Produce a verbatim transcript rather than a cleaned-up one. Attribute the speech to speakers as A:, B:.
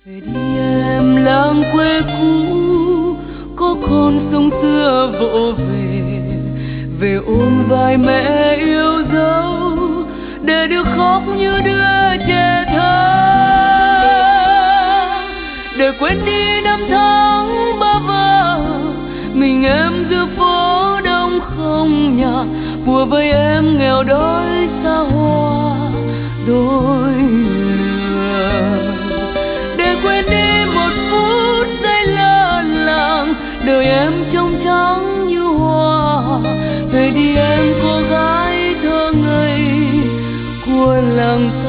A: Về đi em làng quê cũ, có con sông xưa vỗ về, về ôm vai mẹ yêu dấu, để được khóc như đứa trẻ thơ, để quên đi năm tháng bơ vơ. Mình em giữa phố đông không nhà, bùa vây em nghèo đói xa hoa đôi lừa. Để quên đi một phút giây lơ làng, đời em trong trắng như hoa. Về đi em cô gái thơ ngây của làng